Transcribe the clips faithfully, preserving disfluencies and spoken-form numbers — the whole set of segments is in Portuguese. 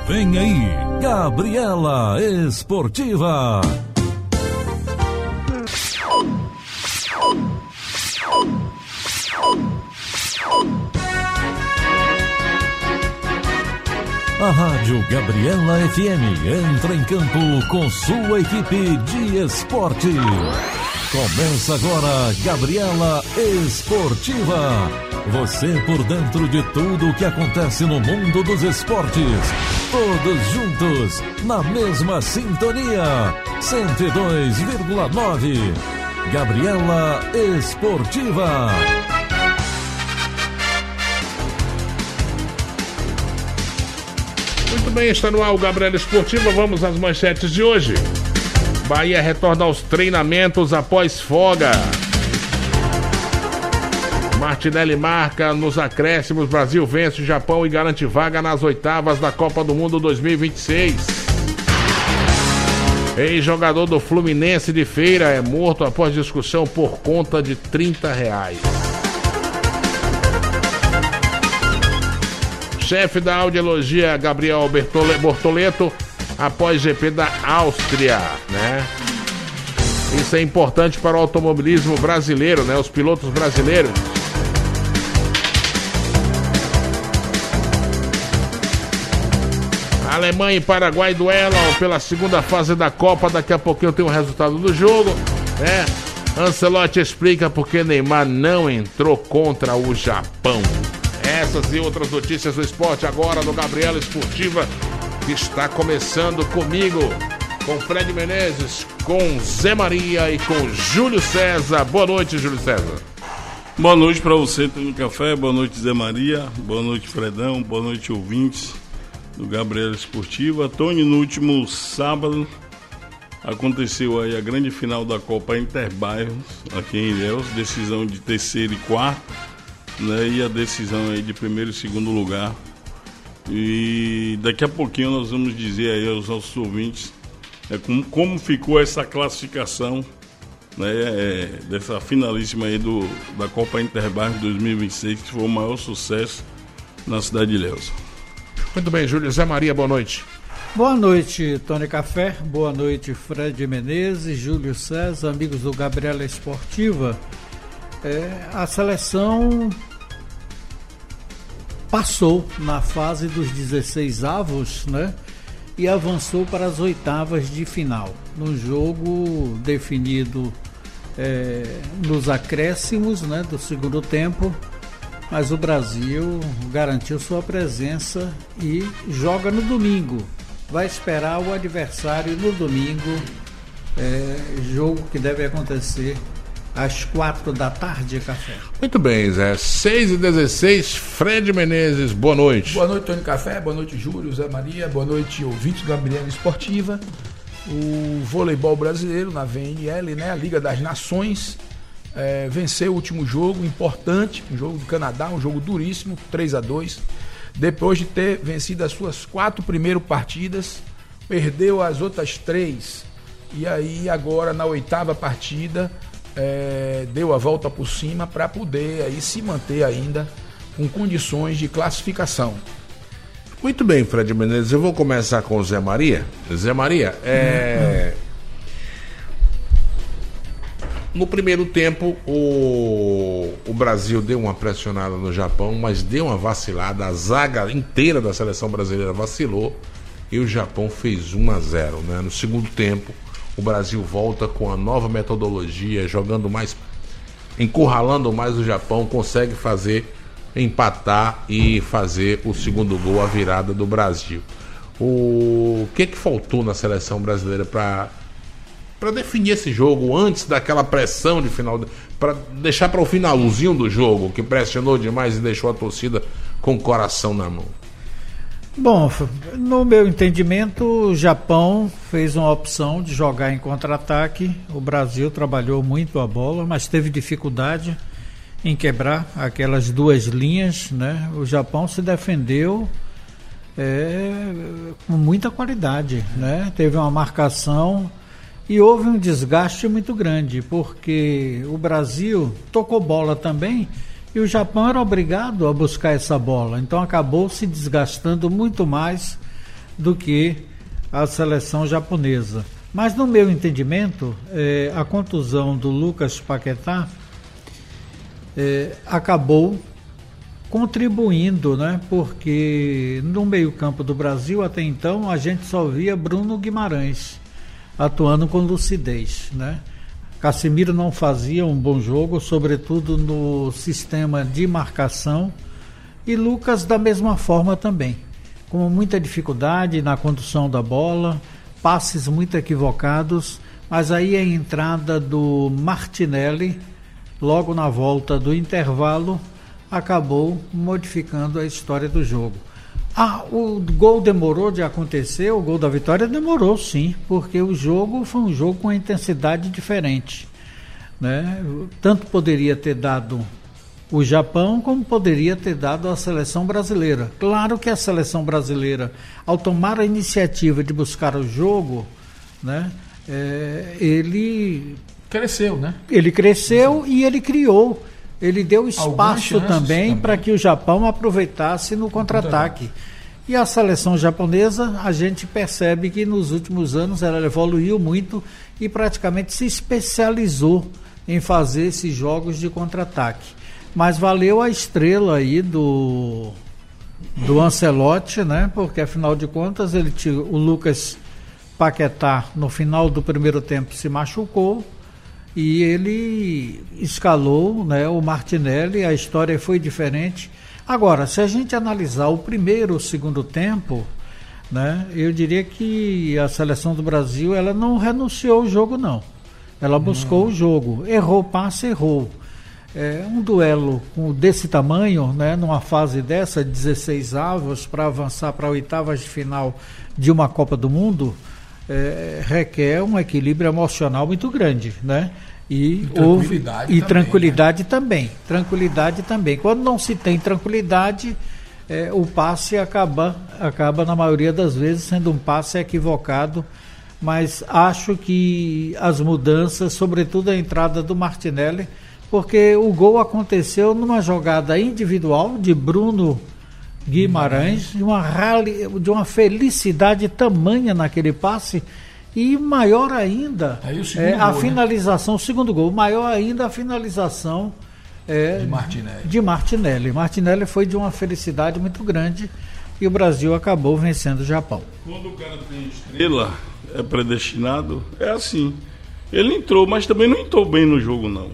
Vem aí, Gabriela Esportiva. A Rádio Gabriela F M entra em campo com sua equipe de esporte. Começa agora Gabriela Esportiva. Você por dentro de tudo o que acontece no mundo dos esportes. Todos juntos, na mesma sintonia. cento e dois vírgula nove. Gabriela Esportiva. Muito bem, está no ar o Gabriela Esportiva. Vamos às manchetes de hoje. Bahia retorna aos treinamentos após folga. Martinelli marca nos acréscimos. Brasil vence o Japão e garante vaga nas oitavas da Copa do Mundo dois mil e vinte e seis. Ex-jogador do Fluminense de Feira é morto após discussão por conta de trinta reais. Chefe da audiologia Gabriel Bortoleto após G P da Áustria, né? Isso é importante para o automobilismo brasileiro, né? Os pilotos brasileiros. Alemanha e Paraguai duelam pela segunda fase da Copa. Daqui a pouquinho tem o resultado do jogo, né? Ancelotti explica por que Neymar não entrou contra o Japão. Essas e outras notícias do esporte agora no Gabriela Esportiva, que está começando comigo, com Fred Menezes, com Zé Maria e com Júlio César. Boa noite, Júlio César. Boa noite para você, Tony Café. Boa noite, Zé Maria. Boa noite, Fredão. Boa noite, ouvintes do Gabriela Esportiva. Tony, no último sábado aconteceu aí a grande final da Copa Interbairros, aqui em Ilhéus, decisão de terceiro e quarto, né, e a decisão aí de primeiro e segundo lugar. E daqui a pouquinho nós vamos dizer aí aos nossos ouvintes é, como, como ficou essa classificação, né, é, dessa finalíssima aí do, da Copa Interbairros dois mil e vinte e seis, que foi o maior sucesso na cidade de Ilhéus. Muito bem, Júlio. Zé Maria, boa noite. Boa noite, Tony Café. Boa noite, Fred Menezes, Júlio César, amigos do Gabriela Esportiva. É, a seleção passou na fase dos dezesseis avos, né? E avançou para as oitavas de final. Num jogo definido é, nos acréscimos, né, do segundo tempo. Mas o Brasil garantiu sua presença e joga no domingo. Vai esperar o adversário no domingo. É, jogo que deve acontecer às quatro da tarde, Café. Muito bem, Zé. seis e dezesseis, Fred Menezes, boa noite. Boa noite, Tony Café. Boa noite, Júlio, Zé Maria. Boa noite, ouvintes do Gabriela Esportiva. O voleibol brasileiro na V N L, né, a Liga das Nações, é, venceu o último jogo importante, um jogo do Canadá, um jogo duríssimo, três a dois. Depois de ter vencido as suas quatro primeiras partidas, perdeu as outras três. E aí agora na oitava partida é, deu a volta por cima para poder aí se manter ainda com condições de classificação. Muito bem, Fred Menezes, eu vou começar com o Zé Maria. Zé Maria, é... no primeiro tempo o... o Brasil deu uma pressionada no Japão, mas deu uma vacilada, a zaga inteira da seleção brasileira vacilou e o Japão fez um a zero, né? No segundo tempo o Brasil volta com a nova metodologia, jogando mais, encurralando mais o Japão, consegue fazer, empatar e fazer o segundo gol, a virada do Brasil. O que que faltou na seleção brasileira para para definir esse jogo antes daquela pressão de final, para deixar para o finalzinho do jogo, que pressionou demais e deixou a torcida com o coração na mão? Bom, no meu entendimento, o Japão fez uma opção de jogar em contra-ataque. O Brasil trabalhou muito a bola, mas teve dificuldade em quebrar aquelas duas linhas, né? O Japão se defendeu é, com muita qualidade, né? Teve uma marcação e houve um desgaste muito grande, porque o Brasil tocou bola também e o Japão era obrigado a buscar essa bola, então acabou se desgastando muito mais do que a seleção japonesa. Mas no meu entendimento, eh, a contusão do Lucas Paquetá eh, acabou contribuindo, né? Porque no meio-campo do Brasil, até então, a gente só via Bruno Guimarães atuando com lucidez, né? Casemiro não fazia um bom jogo, sobretudo no sistema de marcação, e Lucas da mesma forma também, com muita dificuldade na condução da bola, passes muito equivocados, mas aí a entrada do Martinelli, logo na volta do intervalo, acabou modificando a história do jogo. Ah, o gol demorou de acontecer, o gol da vitória demorou sim, porque o jogo foi um jogo com intensidade diferente, né? Tanto poderia ter dado o Japão, como poderia ter dado a seleção brasileira. Claro que a seleção brasileira, ao tomar a iniciativa de buscar o jogo, né, é, ele... Cresceu, né? Ele cresceu e ele criou. Ele deu espaço também, também. para que o Japão aproveitasse no contra-ataque. E a seleção japonesa, a gente percebe que nos últimos anos ela evoluiu muito e praticamente se especializou em fazer esses jogos de contra-ataque. Mas valeu a estrela aí do, do Ancelotti, né? Porque afinal de contas ele tirou, o Lucas Paquetá no final do primeiro tempo se machucou. E ele escalou, né, o Martinelli, a história foi diferente. Agora, se a gente analisar o primeiro e o segundo tempo, né, eu diria que a seleção do Brasil ela não renunciou ao jogo, não. Ela buscou não. o jogo, errou passe, errou. É, um duelo desse tamanho, né, numa fase dessa, dezesseis avos, para avançar para oitavas de final de uma Copa do Mundo, É, requer um equilíbrio emocional muito grande, né? E, e tranquilidade, houve, e também, tranquilidade né? também. Tranquilidade também. Quando não se tem tranquilidade, é, o passe acaba, acaba, na maioria das vezes, sendo um passe equivocado. Mas acho que as mudanças, sobretudo a entrada do Martinelli, porque o gol aconteceu numa jogada individual de Bruno Guimarães, de uma, rally, de uma felicidade tamanha naquele passe, e maior ainda é, a gol, finalização, né? O segundo gol, maior ainda a finalização é, de, Martinelli. de Martinelli. Martinelli foi de uma felicidade muito grande e o Brasil acabou vencendo o Japão. Quando o cara tem estrela, é predestinado, é assim. Ele entrou, mas também não entrou bem no jogo, não.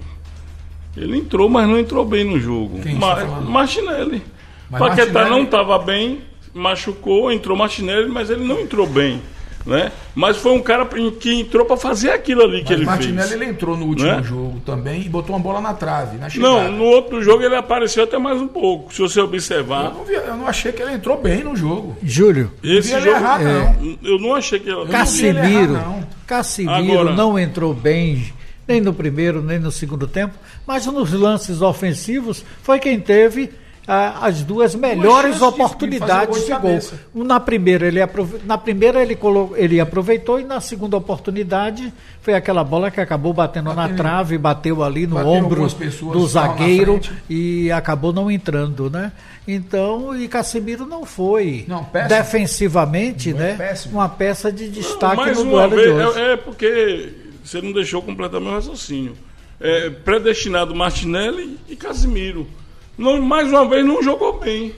Ele entrou, mas não entrou bem no jogo. Quem Ma- está falando? Martinelli. Mas Paquetá Martinelli... não estava bem, machucou, entrou Martinelli, mas ele não entrou bem, né? Mas foi um cara que entrou para fazer aquilo ali que mas ele Martinelli, fez. Ele entrou no último, né, jogo também e botou uma bola na trave, na chegada. Não, no outro jogo ele apareceu até mais um pouco, se você observar. Eu não, vi, eu não achei que ele entrou bem no jogo. Júlio, esse não vi jogo ele errar, é, não. Eu não achei que ele... Casemiro, errar, não. Casemiro Agora, não entrou bem nem no primeiro nem no segundo tempo, mas nos lances ofensivos foi quem teve as duas melhores oportunidades de, de gol. Na primeira ele, aprove... na primeira ele, colo... ele aproveitou e na segunda oportunidade foi aquela bola que acabou batendo Bateu... na trave, bateu ali no bateu ombro do zagueiro e acabou não entrando, né? Então, e Casemiro não foi não, defensivamente, não, né? é Uma peça de destaque não, no duelo vez, de hoje. É, é porque você não deixou completamente o raciocínio. É, predestinado Martinelli e Casemiro. Não, mais uma vez não jogou bem,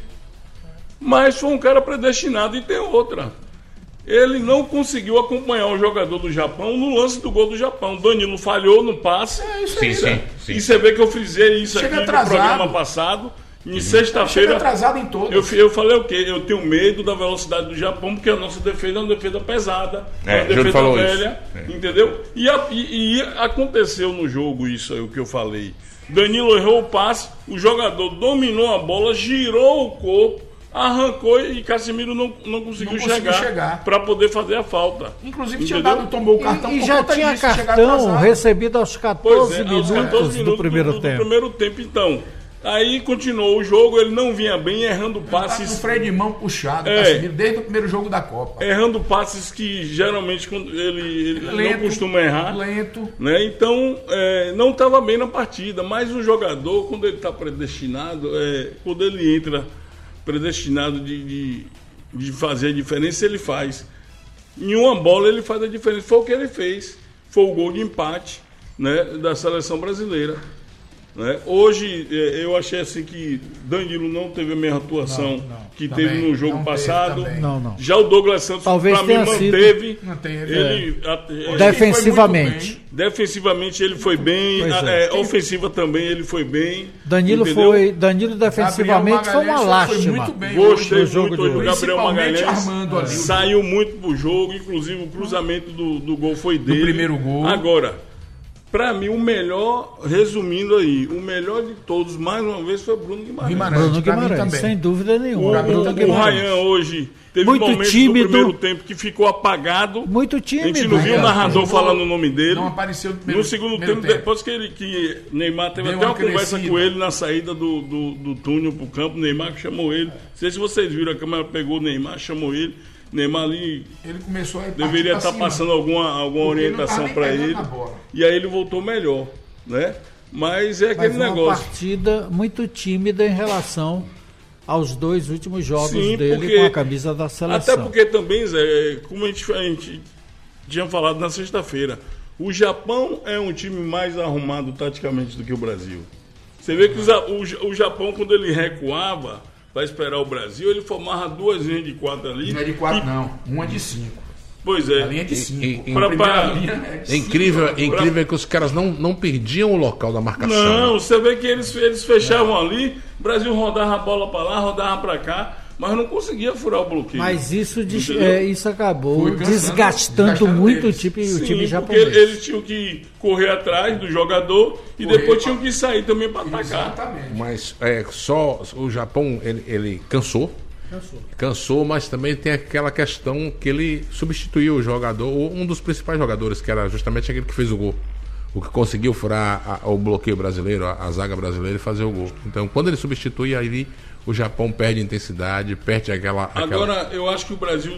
mas foi um cara predestinado. E tem outra, ele não conseguiu acompanhar o jogador do Japão no lance do gol do Japão. Danilo falhou no passe. É isso sim, aí, sim, sim. E você vê que eu frisei isso Chega aqui atrasado. no programa passado. Em sexta-feira, Chega atrasado em todos. Eu, eu falei o quê? Eu tenho medo da velocidade do Japão, porque a nossa defesa é uma defesa pesada, é, uma defesa falou velha, isso. É. Entendeu? E, a, e, e aconteceu no jogo isso aí, o que eu falei. Danilo errou o passe, o jogador dominou a bola, girou o corpo, arrancou e Casemiro não, não conseguiu não chegar, chegar. para poder fazer a falta. Inclusive tinha dado, tomou o cartão. E, e já tinha disso, cartão recebido aos catorze, é, minutos, aos catorze minutos do primeiro do, tempo. Do primeiro tempo, então. Aí continuou o jogo, ele não vinha bem, errando passes. Tá com o freio de mão puxado, é, Casemiro, desde o primeiro jogo da Copa. Errando passes que geralmente quando ele, ele lento, não costuma errar. Lento. Né? Então, é, não estava bem na partida. Mas o jogador, quando ele está predestinado, é, quando ele entra predestinado de, de de fazer a diferença, ele faz. Em uma bola ele faz a diferença. Foi o que ele fez. Foi o gol de empate, né, da seleção brasileira. Né? Hoje, eu achei assim que Danilo não teve a mesma atuação não, não. que também, teve no jogo passado. Não, não. Já o Douglas Santos, para mim, manteve. Não tem, ele, é. a, defensivamente. Defensivamente ele foi bem. A, é. É, ofensiva também ele foi bem. Danilo entendeu? foi. Danilo defensivamente foi uma lástima. Foi muito bem Gostei hoje, muito hoje do Gabriel Magalhães. É. Saiu muito pro jogo, inclusive o cruzamento do, do gol foi dele. Do primeiro gol. Agora. Pra mim, o melhor, resumindo aí, o melhor de todos, mais uma vez, foi Bruno Guimarães. Guimarães Bruno Guimarães, sem dúvida nenhuma. O, o, o Ryan hoje teve muito momentos tímido, no primeiro tempo que ficou apagado. Muito tímido. A gente não viu o narrador falando o nome dele. Não apareceu no primeiro, no segundo tempo, tempo, depois que, ele, que Neymar teve Deu até uma, uma conversa com ele na saída do, do, do túnel pro campo, Neymar chamou ele. Não sei se vocês viram, a câmera pegou o Neymar, chamou ele. Neymar ali ele começou a deveria estar tá passando alguma, alguma orientação para ele. E aí ele voltou melhor, né? Mas é aquele Mas uma negócio. Uma partida muito tímida em relação aos dois últimos jogos Sim, dele porque, com a camisa da seleção. Até porque também, Zé, como a gente, a gente tinha falado na sexta-feira, o Japão é um time mais arrumado taticamente do que o Brasil. Você vê que o, o Japão, quando ele recuava para esperar o Brasil, ele formava duas linhas de quatro ali. Não é de quatro, e... não. Uma de cinco. Pois é. A linha de cinco. E, e, pra, pra... É incrível, é incrível que os caras não, não perdiam o local da marcação. Não, você vê que eles, eles fechavam é. ali, o Brasil rodava a bola para lá, rodava para cá, mas não conseguia furar o bloqueio. Mas isso, é, isso acabou desgastando, desgastando muito o time, Sim, o time japonês. Porque eles tinham que correr atrás do jogador e correr depois tinham que sair também para atacar. Exatamente. Mas é, só o Japão, ele, ele cansou. Cansou. Cansou, mas também tem aquela questão que ele substituiu o jogador, um dos principais jogadores, que era justamente aquele que fez o gol. O que conseguiu furar a, o bloqueio brasileiro, a, a zaga brasileira e fazer o gol. Então, quando ele substitui, aí o Japão perde intensidade, perde aquela, aquela... Agora, eu acho que o Brasil,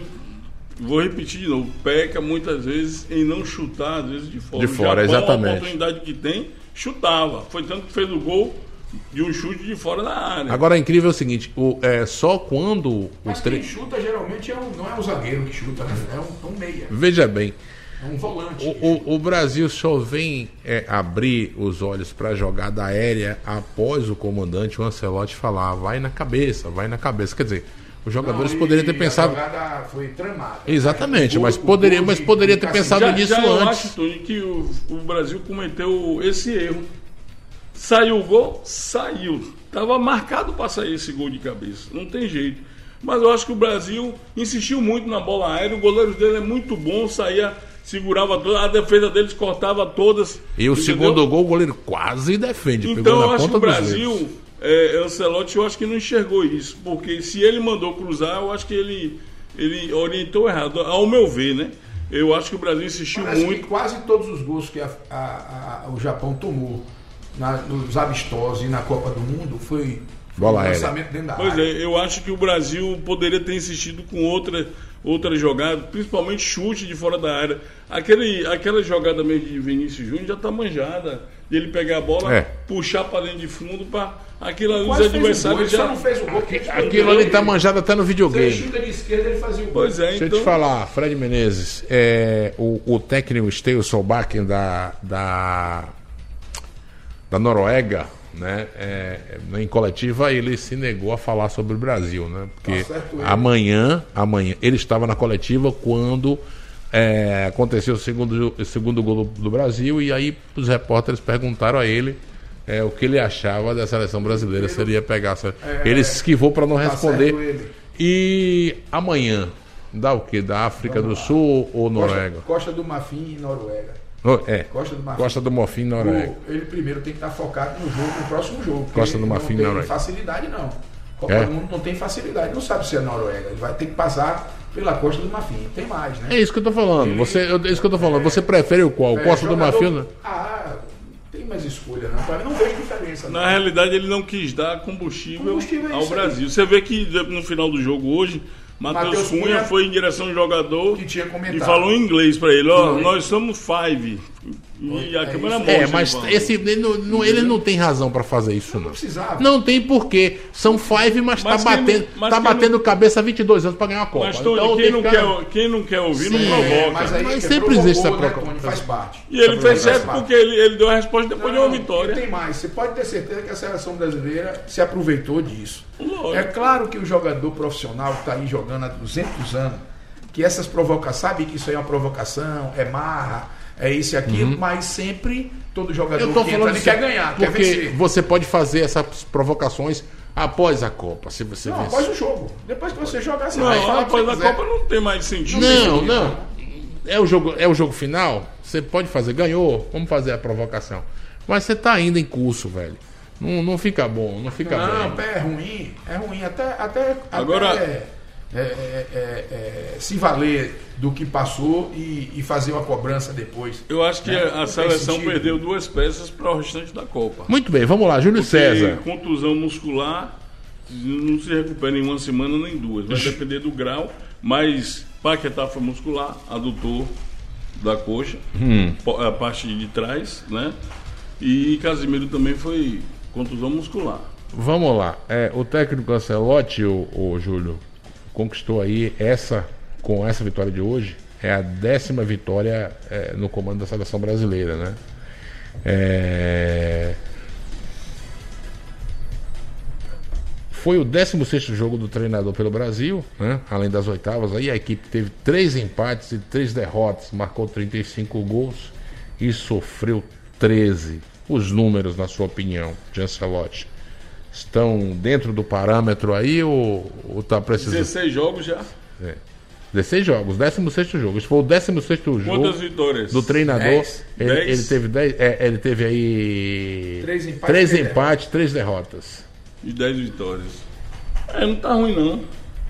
vou repetir de novo, peca muitas vezes em não chutar, às vezes de fora. De fora, o Japão, exatamente. A oportunidade que tem, chutava. Foi tanto que fez o gol de um chute de fora da área. Agora, é incrível o seguinte, o, é, só quando... Mas o quem tre... chuta geralmente é um, não é um zagueiro que chuta, né? É um, um meia. Veja bem, é um volante. O, o, o Brasil só vem é, abrir os olhos para a jogada aérea após o comandante, o Ancelotti, falar vai na cabeça, vai na cabeça. Quer dizer, os jogadores não, poderiam ter pensado... A jogada foi tramada. Exatamente, né? mas o, poderia, o mas poderia ter pensado já, nisso já eu antes. acho, Tony, que o, o Brasil cometeu esse erro. Saiu o gol? Saiu. Estava marcado para sair esse gol de cabeça. Não tem jeito. Mas eu acho que o Brasil insistiu muito na bola aérea. O goleiro dele é muito bom, saía, segurava toda, a defesa deles cortava todas. E o entendeu? Segundo gol, o goleiro quase defende. Então pegou eu na acho ponta que o Brasil, é, Ancelotti, eu acho que não enxergou isso. Porque se ele mandou cruzar, eu acho que ele, ele orientou errado. Ao meu ver, né? Eu acho que o Brasil insistiu Parece muito. Que quase todos os gols que a, a, a, o Japão tomou na, nos amistosos e na Copa do Mundo foi bola um lançamento dentro da Pois área. é, eu acho que o Brasil poderia ter insistido com outra, outra jogada, principalmente chute de fora da área. Aquele, aquela jogada mesmo de Vinícius Júnior já está manjada. De ele pegar a bola, é. puxar para dentro de fundo, para aquilo ali, os Quase adversários já... já. Ele só não fez o gol porque aquilo ali está manjado até no videogame. Se ele chuta de esquerda, ele fazia o gol. Pois é, Deixa então... eu te falar, Fred Menezes, é, o, o técnico Steve Solbakken da, da, da Noruega, né, é, em coletiva, ele se negou a falar sobre o Brasil, né? Porque tá certo, amanhã, amanhã, ele estava na coletiva quando é, aconteceu o segundo, o segundo gol do, do Brasil, e aí os repórteres perguntaram a ele é, o que ele achava da seleção brasileira, se ele ia pegar. É, ele se esquivou para não tá responder. E amanhã, dá o quê? Da África Vamos do lá. Sul ou Noruega? Costa, Costa do Marfim e Noruega. Oh, é. Costa do Marfim. Costa do Marfim e Noruega. O, ele primeiro tem que estar focado no jogo, no próximo jogo. Costa do Marfim e Noruega. Não tem facilidade, não. Copa É? do Mundo não tem facilidade. Não sabe se é Noruega. Ele vai ter que passar pela Costa do Marfim. Tem mais, né? É isso que eu tô falando. Ele, Você, é isso que eu tô falando. É, Você prefere o qual? É, Costa jogador, do Marfim? Né? Ah, tem mais escolha, não. Pra mim não vejo diferença. Na não. realidade, ele não quis dar combustível, Combustível é ao isso Brasil. aí. Você vê que no final do jogo hoje, Matheus Cunha, Cunha foi em direção ao jogador que tinha comentado. e falou em inglês para ele: ó, Foi. nós somos five. E a Câmara É, mostra. mas ele esse, ele, não, não- ele não tem razão pra fazer isso, não. Não precisava. Não tem porquê. São five, mas, Mas tá quem batendo, não- mas tá quem batendo não- cabeça há vinte e dois anos pra ganhar a Copa. Mas, Tony, Então, quem, tem não que quer, ficar- quem não quer ouvir, não Sim, provoca. Mas aí Mas é, sempre provocou, existe essa né, provocação. Tony? Faz parte. E ele fez Faz certo parte. porque ele, ele deu a resposta depois de uma Não, vitória. E tem mais, você pode ter certeza que a seleção brasileira se aproveitou disso. Lógico. É claro que o jogador profissional que está aí jogando há duzentos anos, que essas provocações, sabe que isso aí é uma provocação, é marra, é isso e aquilo, mas sempre todo jogador Eu tô que entra falando ali isso quer ganhar, quer porque vencer. você pode fazer essas provocações após a Copa, se você Não, vencer. após o jogo. Depois que você jogar, você Não, vai falar o que após você a quiser. Copa não tem mais sentido. Não, não. É o jogo, é o jogo final. Você pode fazer, ganhou, vamos fazer a provocação. Mas você tá ainda em curso, velho. Não, não fica bom, não fica Não, bem. é ruim, é ruim. Até, até, Agora- até é, é, é, é, se valer do que passou e, e fazer uma cobrança depois. Eu acho que Né? a Não seleção tem sentido. perdeu duas peças para o restante da Copa. Muito bem, vamos lá, Júlio César. Porque contusão muscular não se recupera em uma semana nem duas. Vai depender do grau, mas Paquetá foi muscular, adutor da coxa, po- a parte de trás, né? E Casimiro também foi contusão muscular. Vamos lá. É, o técnico Ancelotti, o, o Júlio, conquistou aí essa, com essa vitória de hoje, é a décima vitória é, no comando da seleção brasileira, né? É... Foi o décimo sexto jogo do treinador pelo Brasil, né? Além das oitavas, aí a equipe teve três empates e três derrotas, marcou trinta e cinco gols e sofreu treze. Os números, na sua opinião, de Ancelotti, estão dentro do parâmetro aí ou, ou tá precisando? dezesseis jogos já. É. dezesseis jogos, décimo sexto jogo. Esse foi o décimo sexto jogo Quantas vitórias? do treinador. Dez. Ele, Dez. ele teve dez, é, ele teve aí Três empates, três três empates, três derrotas. E dez vitórias. É, não tá ruim não.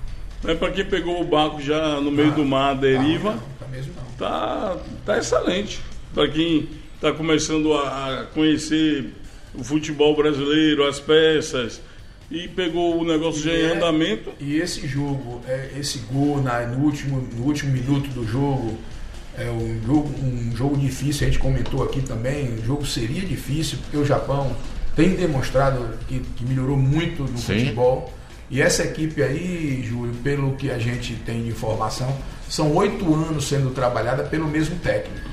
É para quem pegou o barco já no meio do mar, a deriva, Não, tá mesmo não. tá, tá excelente. Para quem tá começando a, a conhecer o futebol brasileiro, as peças, e pegou o negócio já em é- andamento. E esse jogo, é, esse gol na, no, último, no último minuto do jogo, é um jogo, um jogo difícil, a gente comentou aqui também, o jogo seria difícil, porque o Japão tem demonstrado que, que melhorou muito no Sim. futebol. E essa equipe aí, Júlio, pelo que a gente tem de informação, são oito anos sendo trabalhada pelo mesmo técnico.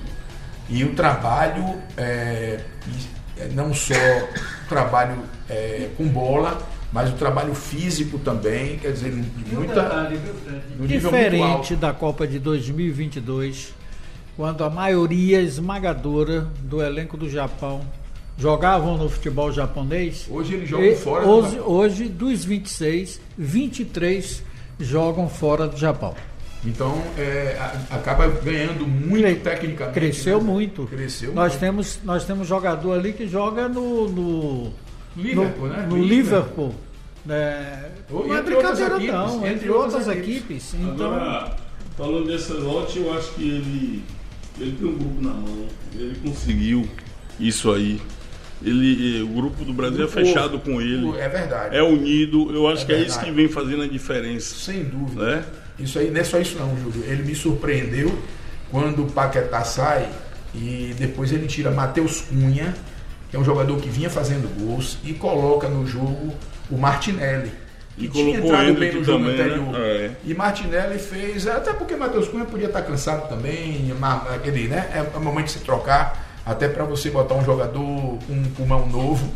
E o trabalho, é, e- não só o trabalho é, com bola, mas o trabalho físico também, quer dizer, E um muita, detalhe, viu, Fred? no nível muito Diferente alto. da Copa de dois mil e vinte e dois, quando a maioria esmagadora do elenco do Japão jogavam no futebol japonês. Hoje eles jogam e fora do hoje, Japão. hoje, dos vinte e seis, vinte e três jogam fora do Japão. Então, é, a- acaba ganhando muito Cre- tecnicamente. Cresceu né? muito. Cresceu nós muito. Temos, nós temos jogador ali que joga no, no, Liverpool, no, né? no Liverpool. né? Ou Não é entre outras brincadeira equipes, não, entre entre outras outras equipes. equipes. Então, Agora, falando desse lote, eu acho que ele, ele tem um grupo na mão, ele conseguiu isso aí. Ele, o grupo do Brasil é fechado com ele, É verdade. é unido, eu acho É que é isso verdade. que vem fazendo a diferença. Sem dúvida. Né? Isso aí não é só isso não, Júlio. Ele me surpreendeu quando o Paquetá sai e depois ele tira Matheus Cunha, que é um jogador que vinha fazendo gols, e coloca no jogo o Martinelli. E Que tinha colocou entrado ele bem aqui no jogo também, né? anterior. É. E Martinelli fez, até porque Matheus Cunha podia estar cansado também, ma- aquele, né? É o momento de se trocar, até para você botar um jogador com um pulmão novo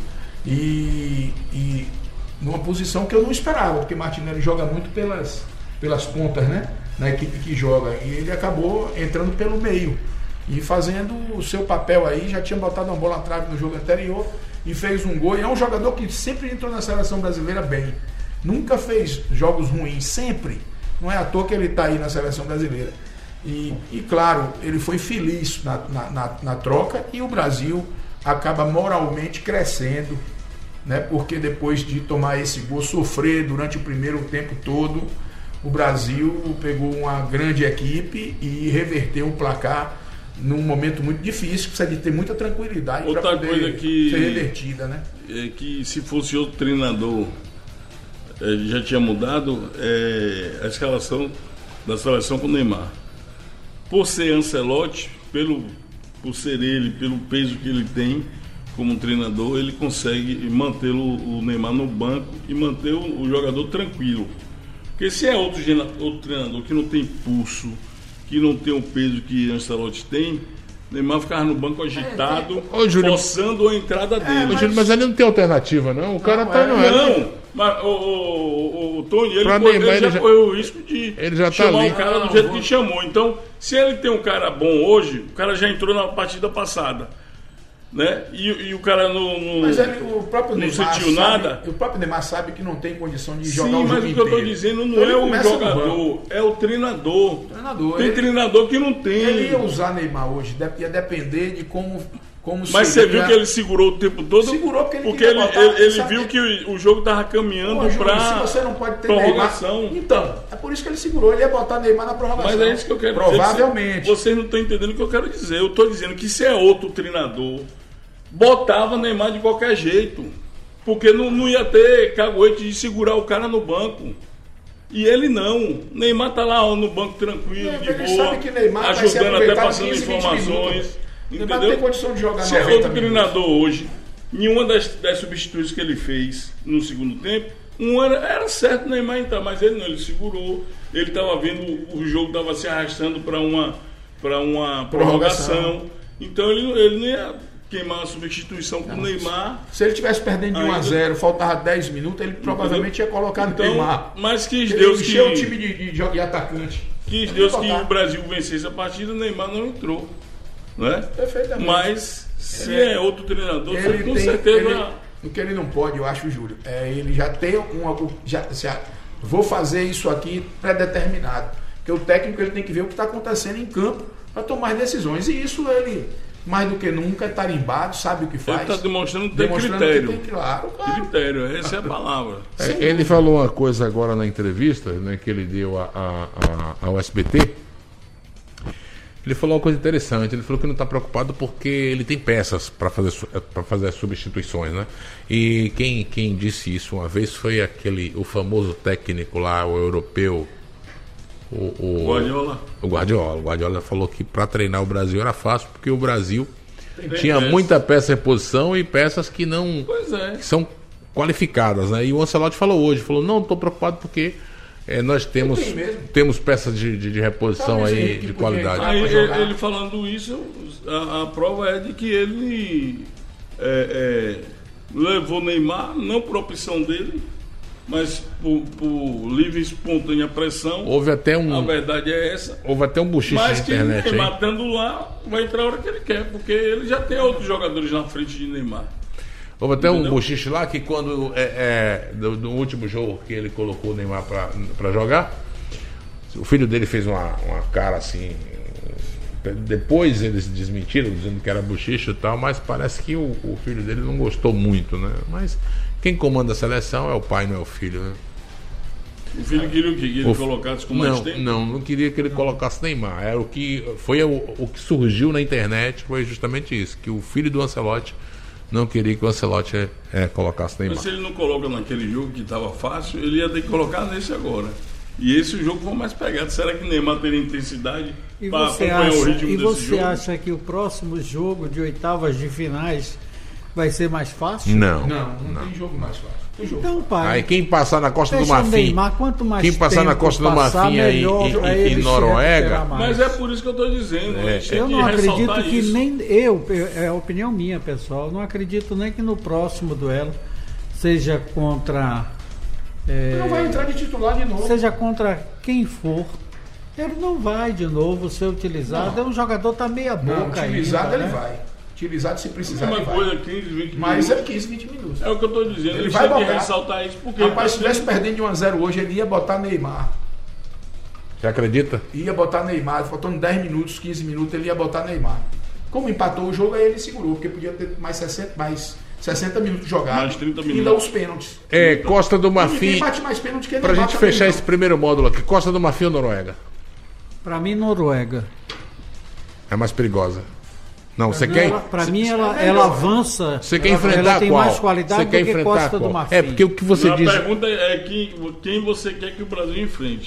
e, e numa posição que eu não esperava, porque Martinelli joga muito pelas, pelas pontas, né? Na equipe que joga. E ele acabou entrando pelo meio e fazendo o seu papel aí, já tinha botado uma bola na trave no jogo anterior e fez um gol. E é um jogador que sempre entrou na seleção brasileira bem. Nunca fez jogos ruins, sempre. Não é à toa que ele está aí na seleção brasileira. E, e claro, ele foi feliz na, na, na, na troca e o Brasil acaba moralmente crescendo, né? Porque depois de tomar esse gol, sofrer durante o primeiro tempo todo, o Brasil pegou uma grande equipe e reverteu o placar num momento muito difícil, precisa de ter muita tranquilidade para Outra poder coisa que- ser revertida, né? É que se fosse outro treinador, é, já tinha mudado é, a escalação da seleção com o Neymar. Por ser Ancelotti, pelo por ser ele, pelo peso que ele tem como treinador, ele consegue manter o, o Neymar no banco e manter o, o jogador tranquilo. Porque se é outro, outro treinador que não tem pulso, que não tem o peso que Ancelotti tem, Neymar ficava no banco agitado, Ô, Júlio, forçando a entrada dele. É, mas, Júlio, mas ali não tem alternativa, não. O cara Não, tá é, no Não, mas o, o, o Tony, ele, Pra corre, Neymar, ele já ele já- correu o risco de ele já tá chamar ali. o cara do Não, jeito vou- que chamou. Então, se ele tem um cara bom hoje, o cara já entrou na partida passada, né? E, e o cara não, não, Mas ele, o próprio não Neymar sentiu sabe, nada. O próprio Neymar sabe que não tem condição de jogar Sim, o jogo mas o que inteiro. eu estou dizendo não Então ele é o começa no jogador, é o treinador. Treinador, Tem ele- treinador que não tem. Ele ia usar Neymar hoje, de- ia depender de como, como Mas você seria- viu que ele segurou o tempo todo? Segurou porque ele porque queria ele, botar- ele, ele sabe- viu que o, o jogo estava caminhando Pô, Júlio, para se você não pode ter prorrogação. Neymar, então, é por isso que ele segurou, ele ia botar Neymar na prorrogação. Mas é isso que eu quero Provavelmente. dizer. Vocês não estão entendendo o que eu quero dizer. Eu estou dizendo que se é outro treinador, botava Neymar de qualquer jeito. Porque não, não ia ter caguete de segurar o cara no banco. E ele não. Neymar tá lá ó, no banco tranquilo, É, de ele boa, sabe que Neymar vai ser ajudando até aproveitado passando quinze, vinte informações. minutos. Neymar Entendeu? tem condição de jogar Se é noventa outro minutos. treinador hoje, nenhuma das, das substituições que ele fez no segundo tempo, um era, era certo o Neymar entrar, mas ele não, ele segurou. Ele estava vendo, o jogo estava se arrastando para uma, para uma prorrogação. Prorrogação. Então ele, ele não ia queimar a substituição com o Neymar. Se ele tivesse perdendo de um a Ainda- zero, faltava dez minutos, ele provavelmente ia colocar no Então, Neymar. mas quis Ele Deus que, encheu o time de, de, de atacante. quis Ele Deus ia que botar. o Brasil vencesse a partida, o Neymar não entrou. Né? Perfeitamente. Mas se Ele- é outro treinador, Ele com tem, certeza. ele- o que ele não pode, eu acho, Júlio, é ele já tem uma. Já, já, vou fazer isso aqui pré-determinado. Porque o técnico ele tem que ver o que está acontecendo em campo para tomar as decisões. E isso ele, mais do que nunca, é tarimbado, sabe o que Ele faz. está demonstrando ter demonstrando critério. que tem, claro, claro. Critério, essa é a palavra. É, ele falou uma coisa agora na entrevista, né, que ele deu a- a- a- ao S B T. Ele falou uma coisa interessante. Ele falou que não está preocupado porque ele tem peças para fazer para fazer as substituições, né? E quem, quem disse isso uma vez foi aquele o famoso técnico lá, o europeu, o, o Guardiola. O Guardiola. O Guardiola falou que para treinar o Brasil era fácil porque o Brasil tinha peça. muita peça em posição e peças que não Pois é. que são qualificadas, né? E o Ancelotti falou hoje, falou, não, estou preocupado porque eh, nós temos, Tem mesmo. temos peças de, de, de reposição Talvez aí Henrique de podia qualidade. entrar. Aí pra ele, jogar. ele falando isso, a, a prova é de que ele é, é, levou Neymar, não por opção dele, mas por, por livre e espontânea pressão. Houve até A um, verdade é essa. houve até um buchiche na Mas que internet aí. Neymar estando lá, vai entrar a hora que ele quer, porque ele já tem outros jogadores na frente de Neymar. Houve até um Entendeu? buchiche lá que quando é, é, do, do último jogo que ele colocou o Neymar para jogar, o filho dele fez uma, uma cara assim. Depois eles desmentiram, dizendo que era buchiche e tal, mas parece que o, o filho dele não gostou muito, né? Mas quem comanda a seleção é o pai, não é o filho, né? O filho queria o quê? Que ele O- colocasse com mais não, tempo? não, não queria que ele colocasse Neymar. Era o que foi o, o que surgiu na internet, foi justamente isso, que o filho do Ancelotti não queria que o Ancelotti é, é, colocasse Mas Neymar. se ele não coloca naquele jogo que estava fácil, ele ia ter que colocar nesse agora. E esse o jogo foi mais pegado. Será que Neymar teria intensidade E para você, acompanhar o acha, ritmo e desse você jogo? acha que o próximo jogo de oitavas de finais vai ser mais fácil? Não. Não, não, tem jogo mais fácil. Tem jogo. Então, pai, Aí quem passar na Costa do deixa o Marfim, Neymar, quanto mais quem passar na tempo Costa do passar, Marfim aí melhor e- pra e- ele e Noruega, chegar mais. Mas é por isso que eu estou dizendo. É, a gente tem Eu que não acredito ressaltar que isso. nem eu, é a opinião minha, pessoal, não acredito nem que no próximo duelo seja contra é, Não vai entrar de titular de novo. seja contra quem for, ele não vai de novo ser utilizado. É um jogador tá meia boca Não, utilizado ainda, ele né? vai. Utilizado se precisar Uma ele vai. coisa, quinze, vinte Mas minutos. é quinze, vinte minutos. É o que eu estou dizendo. Ele Ele vai tem que botar. ressaltar isso porque Rapaz, se ele tá estivesse perdendo de um a zero hoje, ele ia botar Neymar. você acredita? Ia botar Neymar, faltando dez minutos, quinze minutos, ele ia botar Neymar. Como empatou o jogo, aí ele segurou, porque podia ter mais sessenta, mais sessenta minutos jogados. Mais trinta E ainda minutos. os pênaltis. É, Costa do Ninguém Marfim, bate mais pênalti que pra Neymar gente também, fechar não. esse primeiro módulo aqui, Costa do Marfim ou Noruega? Para mim, Noruega. É mais perigosa. Não, você Pra quer? mim, ela- Pra mim, ela, é ela melhor. avança. Você quer ela, enfrentar ela tem qual? mais qualidade Você quer do que enfrentar Costa qual? do Marfim. É porque o que você a diz. pergunta é quem, quem você quer que o Brasil enfrente.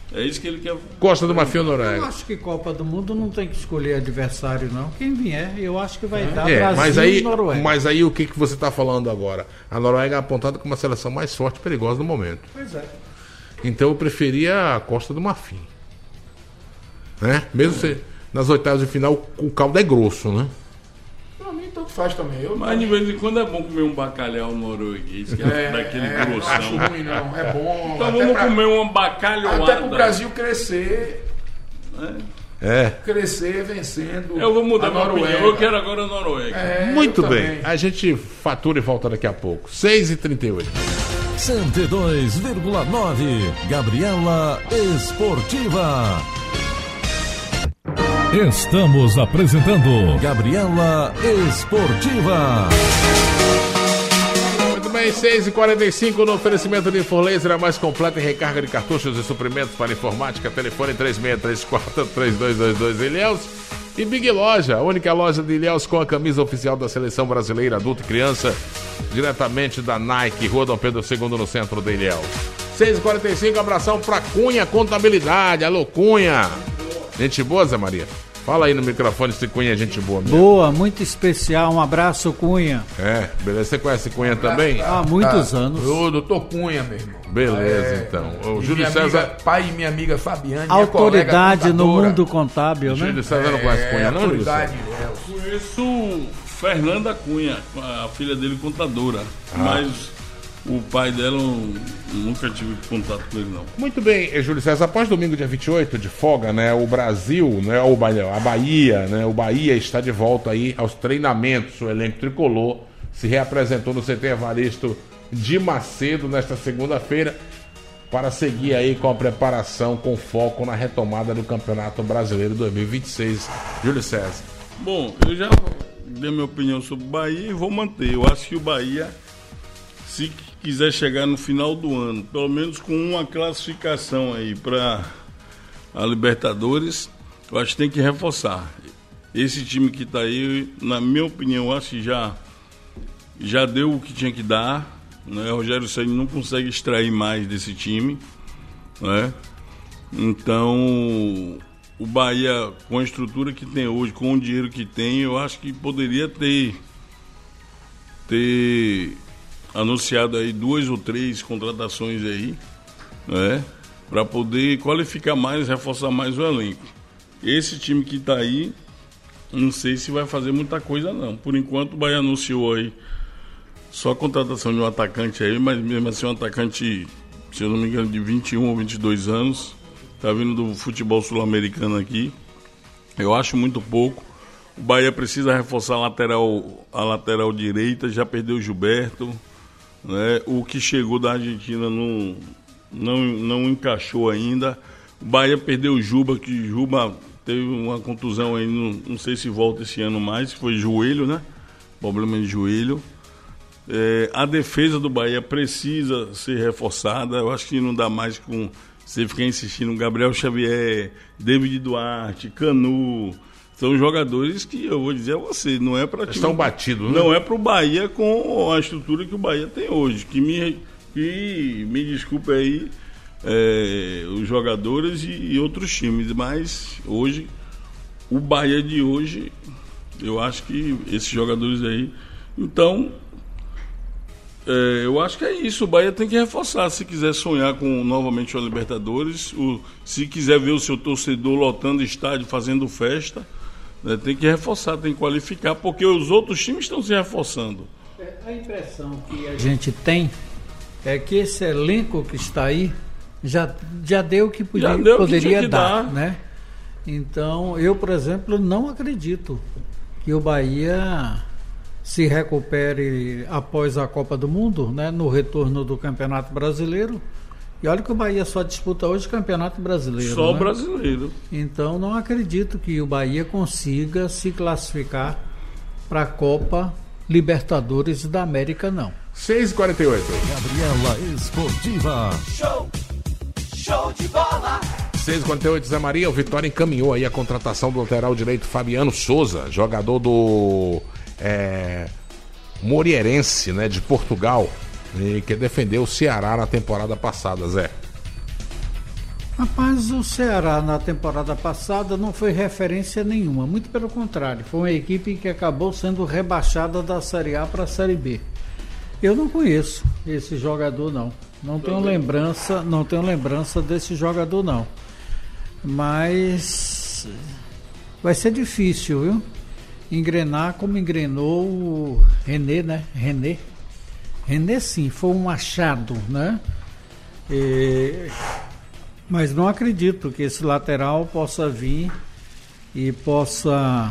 É isso que ele quer. Costa do Marfim ou Eu Noruega? acho que Copa do Mundo não tem que escolher adversário, não. Quem vier, eu acho que vai dar É, Brasil mas aí, e Noruega. mas aí o que, que você está falando agora? A Noruega é apontada como a seleção mais forte e perigosa no momento. Pois é. Então eu preferia a Costa do Marfim. Né? Mesmo se nas oitavas de final o caldo é grosso, né? Pra mim, tanto faz também. Eu Mas de vez em quando é bom comer um bacalhau norueguês, que é, é, daquele é, não acho grossão. ruim, não. É bom. Então até vamos pra- comer uma bacalhoada. Até pro Brasil crescer, É. crescer vencendo. Eu vou mudar a minha Noruega. opinião. Eu quero agora a Noruega. É, Muito eu bem. também. A gente fatura e volta daqui a pouco. seis e trinta e oito. cento e dois vírgula nove Gabriela Esportiva. Estamos apresentando Gabriela Esportiva. Muito bem, seis e quarenta e cinco no oferecimento de Infoleser, a mais completa em recarga de cartuchos e suprimentos para informática. Telefone três seis três quatro, três dois dois dois Ilhéus. E Big Loja, a única loja de Ilhéus com a camisa oficial da Seleção Brasileira Adulto e Criança, diretamente da Nike, Rua Dom Pedro segundo, no centro de Ilhéus. seis e quarenta e cinco, abração para Cunha Contabilidade. Alô, Cunha. Gente boa, Zé Maria? Fala aí no microfone se Cunha é gente boa mesmo. Boa, muito especial. Um abraço, Cunha. É, beleza. Você conhece Cunha também? Há muitos anos. O doutor Cunha, meu irmão. Beleza, É, então. O e Júlio minha César. amiga- pai e minha amiga Fabiane. minha Autoridade colega no contadora. mundo contábil, né? Júlio César não conhece Cunha, É, não, Júlio César? autoridade, é. Conheço Fernanda Cunha, a filha dele contadora. Ah. Mas o pai dela eu nunca tive contato com ele, não. Muito bem, eh, Júlio César, após domingo dia vinte e oito, de folga, né, o Brasil, né, o Bahia, a Bahia, né, o Bahia está de volta aí aos treinamentos. O elenco tricolor se reapresentou no C T Evaristo de Macedo nesta segunda-feira para seguir aí com a preparação com foco na retomada do Campeonato Brasileiro dois mil e vinte e seis. Júlio César. Bom, eu já dei minha opinião sobre o Bahia e vou manter. Eu acho que o Bahia, se quiser chegar no final do ano, pelo menos com uma classificação aí para a Libertadores, eu acho que tem que reforçar. Esse time que está aí, na minha opinião, eu acho que já, já deu o que tinha que dar. Né? O Rogério Ceni não consegue extrair mais desse time. Né? Então, o Bahia, com a estrutura que tem hoje, com o dinheiro que tem, eu acho que poderia ter, ter anunciado aí duas ou três contratações aí, né, para poder qualificar mais, reforçar mais o elenco. Esse time que está aí, não sei se vai fazer muita coisa não. Por enquanto o Bahia anunciou aí só a contratação de um atacante aí, mas mesmo assim um atacante, se eu não me engano, de vinte e um ou vinte e dois anos, está vindo do futebol sul-americano aqui. Eu acho muito pouco. O Bahia precisa reforçar a lateral, a lateral direita, já perdeu o Gilberto, né? O que chegou da Argentina não, não, não encaixou ainda. O Bahia perdeu o Juba, que Juba teve uma contusão aí, não, não sei se volta esse ano mais, foi joelho, né? Problema de joelho. É, a defesa do Bahia precisa ser reforçada. Eu acho que não dá mais com você ficar insistindo. Gabriel Xavier, David Duarte, Canu. São jogadores que eu vou dizer a você, não é para Estão batidos, né? Não é para o Bahia com a estrutura que o Bahia tem hoje. Que me, que, me desculpe aí é, os jogadores e, e outros times, mas hoje, o Bahia de hoje, eu acho que esses jogadores aí. Então, é, eu acho que é isso. O Bahia tem que reforçar. Se quiser sonhar com novamente o Libertadores, o, se quiser ver o seu torcedor lotando estádio, fazendo festa. Tem que reforçar, tem que qualificar, porque os outros times estão se reforçando. A impressão que a gente tem é que esse elenco que está aí já, já deu o que podia, Já deu o que poderia tinha que dar, dar. né? Então, eu, por exemplo, não acredito que o Bahia se recupere após a Copa do Mundo, né, no retorno do Campeonato Brasileiro. E olha que o Bahia só disputa hoje o Campeonato Brasileiro. Só o né? brasileiro. Então não acredito que o Bahia consiga se classificar para a Copa Libertadores da América, não. seis e quarenta e oito. Gabriela Esportiva. Show, show de bola. seis e quarenta e oito, Zé Maria. O Vitória encaminhou aí a contratação do lateral direito Fabiano Souza, jogador do é, Morierense, né, de Portugal, e que defendeu o Ceará na temporada passada, Zé. Rapaz, o Ceará na temporada passada não foi referência nenhuma, muito pelo contrário, foi uma equipe que acabou sendo rebaixada da Série A para a Série B. Eu não conheço esse jogador não, não tenho lembrança, não tenho lembrança desse jogador não, mas vai ser difícil, viu? Engrenar como engrenou o René, né? René, René sim, foi um achado, né? E... Mas não acredito que esse lateral possa vir e possa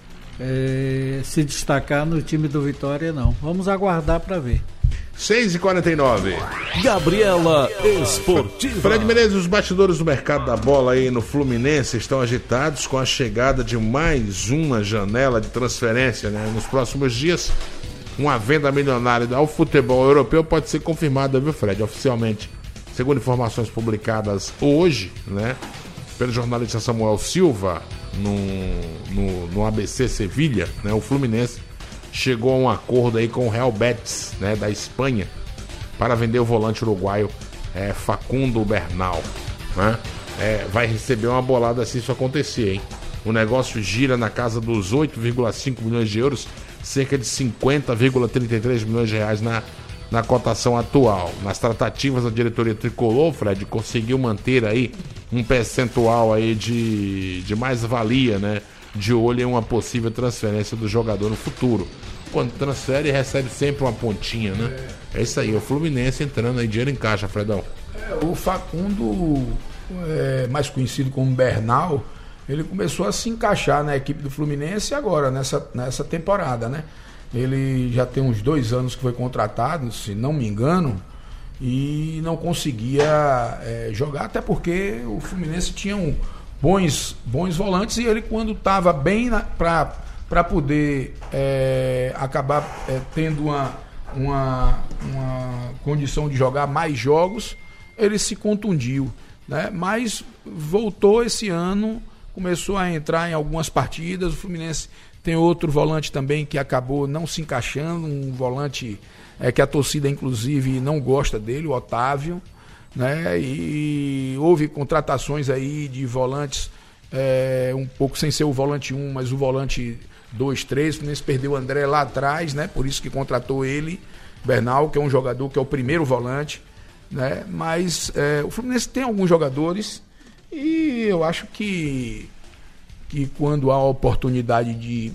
é, se destacar no time do Vitória, não. Vamos aguardar para ver. seis e quarenta e nove. Gabriela Esportiva. Fred Menezes, os bastidores do mercado da bola aí no Fluminense estão agitados com a chegada de mais uma janela de transferência, né? Nos próximos dias, uma venda milionária ao futebol europeu pode ser confirmada, viu, Fred, oficialmente. Segundo informações publicadas hoje, né, pelo jornalista Samuel Silva, no, no, no A B C Sevilha, né, o Fluminense chegou a um acordo aí com o Real Betis, né, da Espanha, para vender o volante uruguaio é, Facundo Bernal. Né? É, vai receber uma bolada se isso acontecer, hein? O negócio gira na casa dos oito vírgula cinco milhões de euros, cerca de cinquenta vírgula trinta e três milhões de reais na na cotação atual. Nas tratativas, a diretoria tricolor, Fred, conseguiu manter aí um percentual aí de, de mais-valia, né? De olho em uma possível transferência do jogador no futuro. Quando transfere, recebe sempre uma pontinha, né? É, é isso aí, o Fluminense entrando aí, dinheiro em caixa, Fredão. É, o Facundo, é, mais conhecido como Bernal, ele começou a se encaixar na equipe do Fluminense agora, nessa, nessa temporada, né? Ele já tem uns dois anos que foi contratado, se não me engano, e não conseguia é, jogar, até porque o Fluminense tinha um bons, bons volantes e ele, quando estava bem para poder é, acabar é, tendo uma, uma, uma condição de jogar mais jogos, ele se contundiu, né? Mas voltou esse ano, começou a entrar em algumas partidas. O Fluminense tem outro volante também que acabou não se encaixando, um volante é, que a torcida inclusive não gosta dele, o Otávio, né? E houve contratações aí de volantes é, um pouco sem ser o volante um, mas o volante dois, três. O Fluminense perdeu o André lá atrás, né? Por isso que contratou ele, Bernal, que é um jogador que é o primeiro volante, né? Mas é, o Fluminense tem alguns jogadores e eu acho que que quando há a oportunidade de,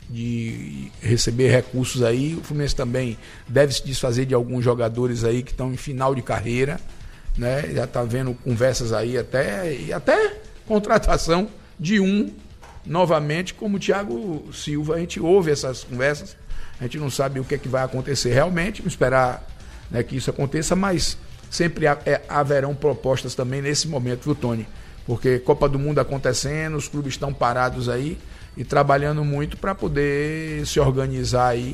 de receber recursos aí, o Fluminense também deve se desfazer de alguns jogadores aí que estão em final de carreira, né? Já está vendo conversas aí até, e até contratação de um novamente, como o Thiago Silva. A gente ouve essas conversas, a gente não sabe o que é que vai acontecer realmente, vamos esperar, né, que isso aconteça, mas sempre ha, é, haverão propostas também nesse momento, viu, Tony? Porque Copa do Mundo acontecendo, os clubes estão parados aí e trabalhando muito para poder se organizar aí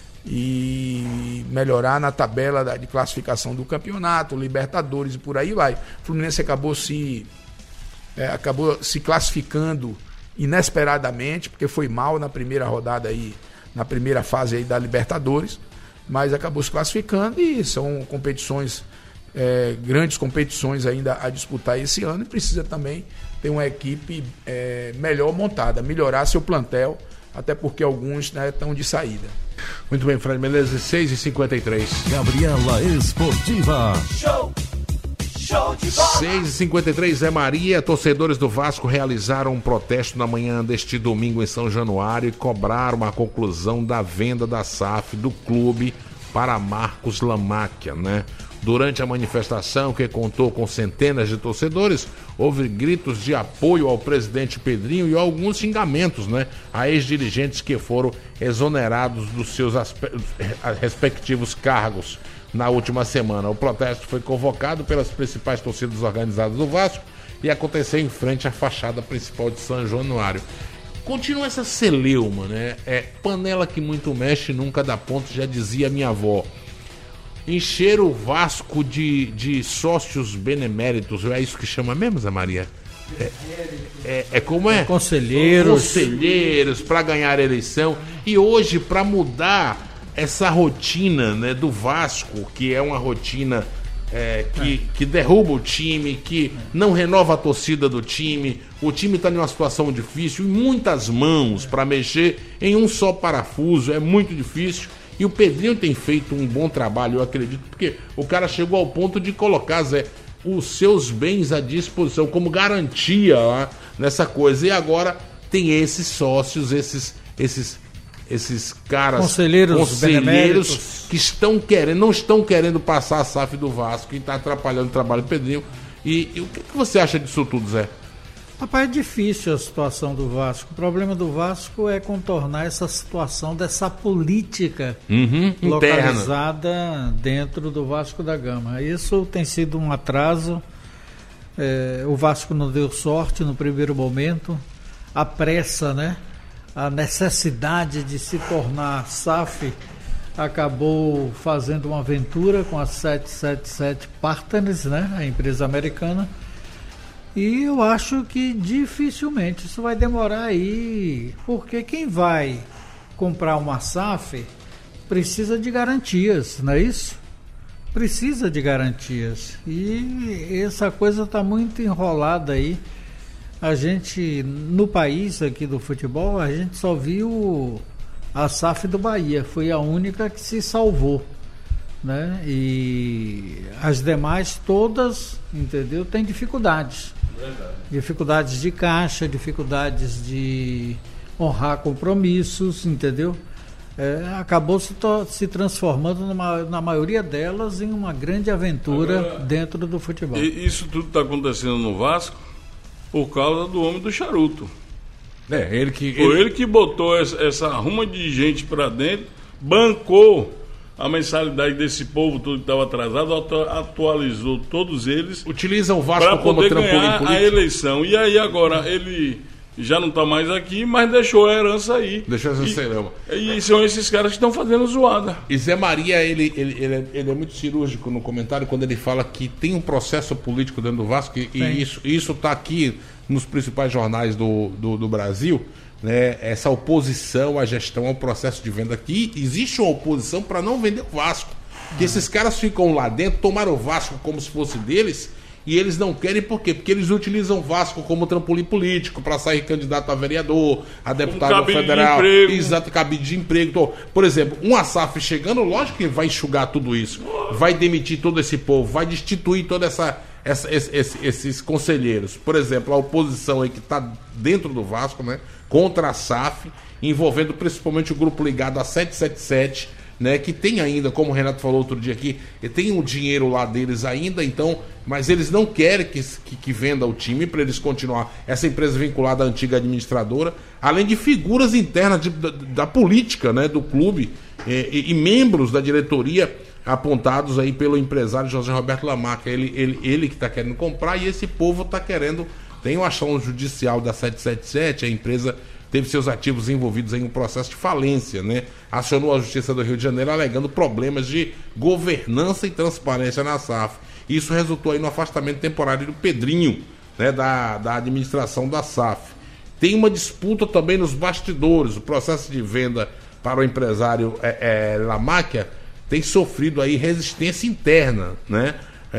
e melhorar na tabela de classificação do campeonato, Libertadores e por aí vai. O Fluminense acabou se, é, acabou se classificando inesperadamente, porque foi mal na primeira rodada aí, na primeira fase aí da Libertadores, mas acabou se classificando e são competições... É, grandes competições ainda a disputar esse ano, e precisa também ter uma equipe é, melhor montada, melhorar seu plantel, até porque alguns, né, estão de saída. Muito bem, Fred Menezes, seis e cinquenta e três. Gabriela Esportiva. Show! Show de bola! seis e cinquenta e três, Zé Maria. Torcedores do Vasco realizaram um protesto na manhã deste domingo em São Januário e cobraram a conclusão da venda da S A F do clube para Marcos Lamáquia, né? Durante a manifestação, que contou com centenas de torcedores, houve gritos de apoio ao presidente Pedrinho e alguns xingamentos, né, a ex-dirigentes que foram exonerados dos seus respectivos cargos na última semana. O protesto foi convocado pelas principais torcidas organizadas do Vasco e aconteceu em frente à fachada principal de São Januário. Continua essa celeuma, né? É panela que muito mexe nunca dá ponto, já dizia minha avó. Encher o Vasco de, de sócios beneméritos, é isso que chama mesmo, Zé Maria? É, é, é como é? Conselheiros. Conselheiros para ganhar a eleição. E hoje, para mudar essa rotina, né, do Vasco, que é uma rotina é, que, é. que derruba o time, que não renova a torcida do time. O time está numa situação difícil, em muitas mãos para mexer em um só parafuso, é muito difícil. E o Pedrinho tem feito um bom trabalho, eu acredito, porque o cara chegou ao ponto de colocar, Zé, os seus bens à disposição como garantia lá nessa coisa. E agora tem esses sócios, esses, esses, esses caras conselheiros, conselheiros que estão querendo, não estão querendo passar a S A F do Vasco, que está atrapalhando o trabalho do Pedrinho. E, e o que, que você acha disso tudo, Zé? Rapaz, é difícil a situação do Vasco. O problema do Vasco é contornar essa situação dessa política uhum, localizada interna dentro do Vasco da Gama. Isso tem sido um atraso. É, o Vasco não deu sorte no primeiro momento. A pressa, né? A necessidade de se tornar S A F acabou fazendo uma aventura com a sete sete sete Partners, né? A empresa americana. E eu acho que dificilmente isso vai demorar aí, porque quem vai comprar uma S A F precisa de garantias, não é isso? Precisa de garantias. E essa coisa está muito enrolada aí. A gente, no país aqui do futebol, a gente só viu a S A F do Bahia, foi a única que se salvou, né? E as demais todas, entendeu, têm dificuldades. Verdade. Dificuldades de caixa, dificuldades de honrar compromissos, entendeu? É, acabou se, to- se transformando numa, na maioria delas em uma grande aventura. Agora, dentro do futebol. Isso tudo está acontecendo no Vasco por causa do homem do charuto. É, ele que, Foi ele, ele que botou essa, essa ruma de gente para dentro, bancou a mensalidade desse povo todo que estava atrasado, atu- atualizou todos eles. Utiliza o Vasco para como poder trampolim ganhar político. A eleição. E aí agora ele já não está mais aqui, mas deixou a herança aí. Deixou a herança aí. E, e são esses caras que estão fazendo zoada. E Zé Maria, ele, ele, ele, é, ele é muito cirúrgico no comentário quando ele fala que tem um processo político dentro do Vasco, e, e isso isso está aqui nos principais jornais do, do, do Brasil, né? Essa oposição à gestão, ao processo de venda aqui. Existe uma oposição para não vender o Vasco. Que esses caras ficam lá dentro, tomaram o Vasco como se fosse deles, e eles não querem por quê? Porque eles utilizam o Vasco como trampolim político para sair candidato a vereador, a deputado federal, exato, cabide de emprego. Então, por exemplo, um S A F chegando, lógico que vai enxugar tudo isso, vai demitir todo esse povo, vai destituir toda essa, essa esse, esses conselheiros. Por exemplo, a oposição aí que está dentro do Vasco, né, contra a S A F, envolvendo principalmente o grupo ligado a sete sete sete, né, que tem ainda, como o Renato falou outro dia aqui, tem um dinheiro lá deles ainda, então, mas eles não querem que, que, que venda o time para eles continuar, essa empresa vinculada à antiga administradora, além de figuras internas de, da, da política, né, do clube, e, e, e membros da diretoria apontados aí pelo empresário José Roberto Lamarca, ele, ele, ele que está querendo comprar, e esse povo está querendo. Tem uma ação judicial da sete sete sete, a empresa teve seus ativos envolvidos em um processo de falência, né? Acionou a Justiça do Rio de Janeiro alegando problemas de governança e transparência na S A F. Isso resultou aí no afastamento temporário do Pedrinho, né, da, da administração da S A F. Tem uma disputa também nos bastidores. O processo de venda para o empresário é, é, Lamáquia tem sofrido aí resistência interna, né?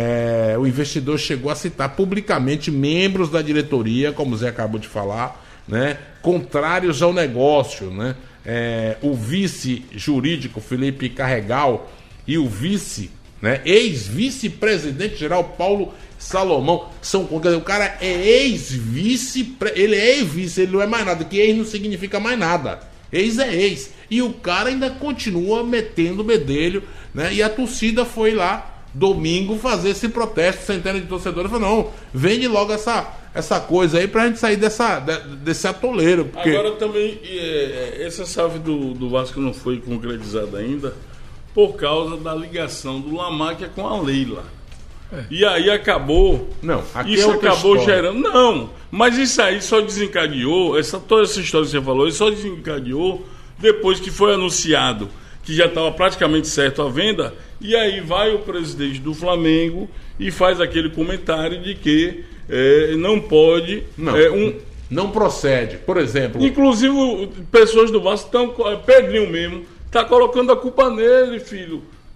É, o investidor chegou a citar publicamente membros da diretoria, como o Zé acabou de falar, né, contrários ao negócio, né? É, o vice jurídico Felipe Carregal e o vice, né, ex-vice-presidente geral Paulo Salomão são, quer dizer, o cara é ex-vice, ele é ex-vice, ele não é mais nada, que ex não significa mais nada, ex é ex, e o cara ainda continua metendo bedelho, né? E a torcida foi lá domingo fazer esse protesto, centenas de torcedores falou, não, vende logo essa, essa coisa aí pra gente sair dessa, de, desse atoleiro. Porque... Agora também, é, essa S A F do, do Vasco não foi concretizada ainda por causa da ligação do Lamáquia com a Leila. É. E aí acabou. Não, aqui isso é acabou história. gerando. Não, mas isso aí só desencadeou, essa, toda essa história que você falou, isso só desencadeou depois que foi anunciado que já estava praticamente certo a venda, e aí vai o presidente do Flamengo e faz aquele comentário de que é, não pode... Não, é, um... não procede, por exemplo... Inclusive, pessoas do Vasco estão... Pedrinho mesmo, está colocando a culpa nele, filho.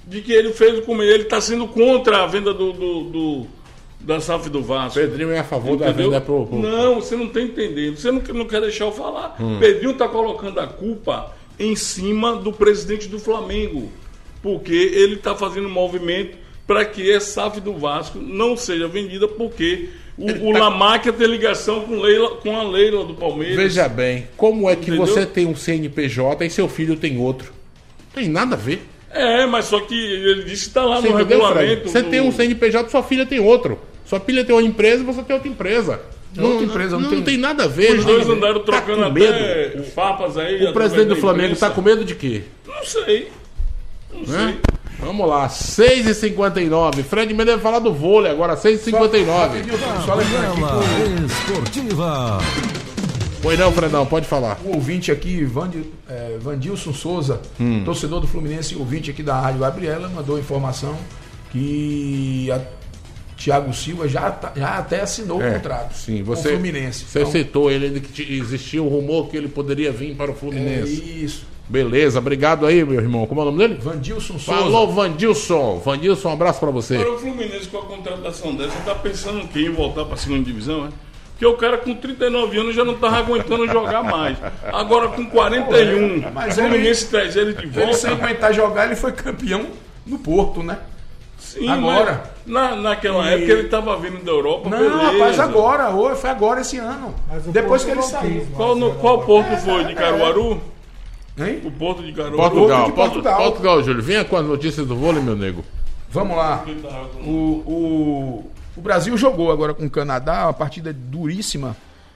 de que ele fez o comer. Ele está sendo contra a venda do, do, do, da S A F do Vasco. Pedrinho é a favor Entendeu? da venda pro, pro... Não, você não está entendendo. Você não, não quer deixar eu falar. Hum. Pedrinho está colocando a culpa em cima do presidente do Flamengo. Porque ele está fazendo um movimento para que a S A F do Vasco não seja vendida, porque o, o tá... Lamáquia tem ligação com, Leila, com a Leila do Palmeiras. Veja bem, como é que Entendeu? você tem um C N P J e seu filho tem outro? Não tem nada a ver. É, mas só que ele disse que está lá Você no entendeu, Fred? regulamento. Você do... tem um C N P J, sua filha tem outro. Sua filha tem uma empresa e você tem outra empresa. Não, outra empresa, não, não, tem... não tem nada a ver. Os não dois tem- andaram tá trocando com até medo. farpas aí. O presidente do Flamengo está com medo de quê? Não sei. Não Né? sei. Vamos lá, seis e cinquenta e nove. Fred Mendes deve falar do vôlei agora, seis e cinquenta e nove. Só lembrando aqui Gabriela Esportiva. Pois não, Fredão, pode falar. o ouvinte aqui, Vandi, é, Vandilson Souza, torcedor do Fluminense, ouvinte aqui da Rádio Gabriela, mandou informação que a Thiago Silva já, tá- já até assinou É, o contrato sim, com você- o Fluminense. Você Então, citou ele, ele que t- existia um rumor que ele poderia vir para o é Fluminense. isso. Beleza, obrigado aí, meu irmão. Como é o nome dele? Vandilson Souza. Falou, Vandilson. Vandilson, um abraço pra você. Agora o Fluminense com a contratação dessa tá pensando em quem? Em voltar para a segunda divisão, é? Porque o cara com trinta e nove anos já não tava aguentando jogar mais. Agora com quarenta e um, Mas o Fluminense traz ele de Ele volta. sem aguentar jogar, ele foi campeão no Porto, né? Sim, Agora. mas na, naquela E- época ele tava vindo da Europa, Não, beleza. rapaz, agora, ô, foi agora esse ano. Mas o Depois que Porto ele não saiu. quis, Qual, no, qual porto foi? De Caruaru? Hein? O porto de Caruaru. Portugal, de Portugal, Portugal. Portugal, Júlio. Venha com as notícias do vôlei, meu nego. Vamos lá. O, o, o Brasil jogou agora com o Canadá, uma partida duríssima.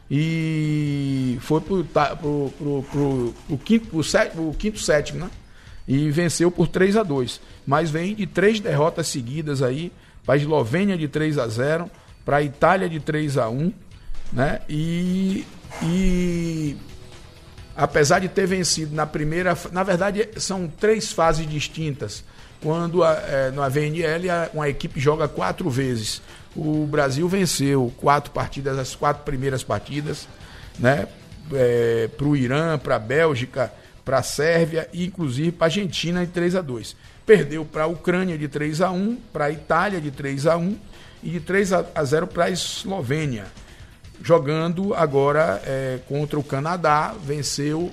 E foi pro, ta- pro, pro, pro, pro quinto, pro sé- pro quinto sétimo, né? E venceu por três a dois. Mas vem de três derrotas seguidas aí. Para a Eslovênia de três a zero. Para a Itália de três a um. Né? E, e apesar de ter vencido na primeira... Na verdade, são três fases distintas. Quando a, é, no A V N L a- uma equipe joga quatro vezes. O Brasil venceu quatro partidas, as quatro primeiras partidas, né? É, para o Irã, para a Bélgica, para a Sérvia e inclusive para a Argentina de três a dois. Perdeu para a Ucrânia de três a um, para a Itália de três a um e de três a zero para a Eslovênia. Jogando agora é, contra o Canadá, venceu